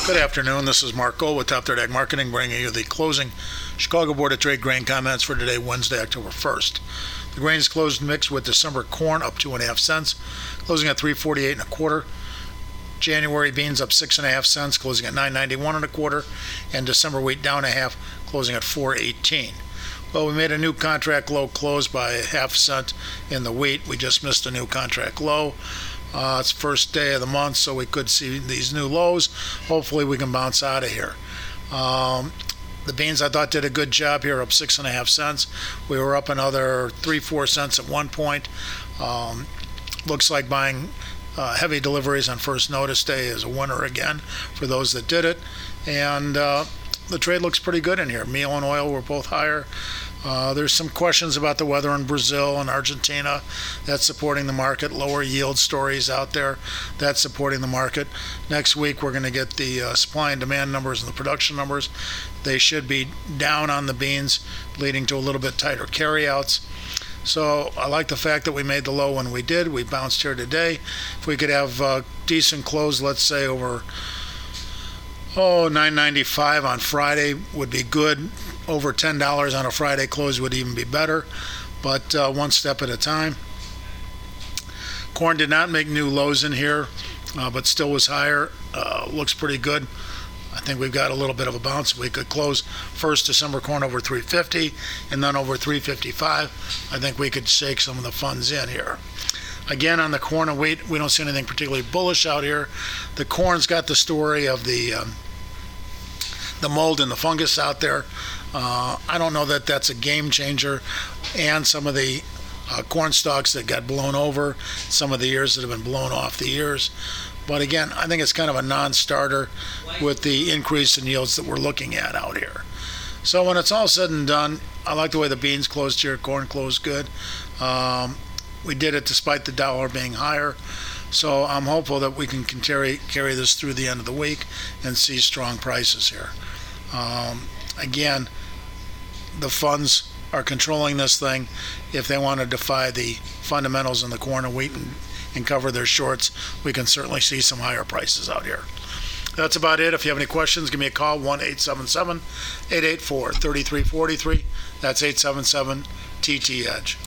Good afternoon. This is Mark Gold with Top Third Ag Marketing, bringing you the closing Chicago Board of Trade grain comments for today, Wednesday, October 1st. The grains closed mixed with December corn up 2.5 cents, closing at 3.48 1/4. January beans up 6.5 cents, closing at 9.91 1/4, and December wheat down a half, closing at 4.18. Well, we made a new contract low close by a half cent in the wheat. We just missed a new contract low. It's first day of the month, so we could see these new lows. Hopefully we can bounce out of here. The beans I thought did a good job here, up 6.5 cents. We were up another 3-4 cents at one point. Looks like buying heavy deliveries on first notice day is a winner again for those that did it. And the trade looks pretty good in here. Meal and oil were both higher. There's some questions about the weather in Brazil and Argentina. That's supporting the market. Lower yield stories out there. That's supporting the market. Next week we're going to get the supply and demand numbers and the production numbers. They should be down on the beans, leading to a little bit tighter carryouts. So I like the fact that we made the low when we did. We bounced here today. If we could have a decent close, let's say over $9.95 on Friday would be good. Over $10 on a Friday close would even be better, but one step at a time. Corn did not make new lows in here, but still was higher. Looks pretty good. I think we've got a little bit of a bounce. We could close first December corn over 350 and then over 355. I think we could shake some of the funds in here. Again, on the corn and wheat, we don't see anything particularly bullish out here. The corn's got the story of the mold and the fungus out there. I don't know that that's a game changer, and some of the corn stalks that got blown over, some of the ears that have been blown off the ears. But again, I think it's kind of a non-starter with the increase in yields that we're looking at out here. So when it's all said and done, I like the way the beans closed here. Corn closed good. We did it despite the dollar being higher. So I'm hopeful that we can carry this through the end of the week and see strong prices here. Again, the funds are controlling this thing. If they want to defy the fundamentals in the corn and wheat and cover their shorts, we can certainly see some higher prices out here. That's about it. If you have any questions, give me a call, 1-877-884-3343. That's 877-TT-EDGE.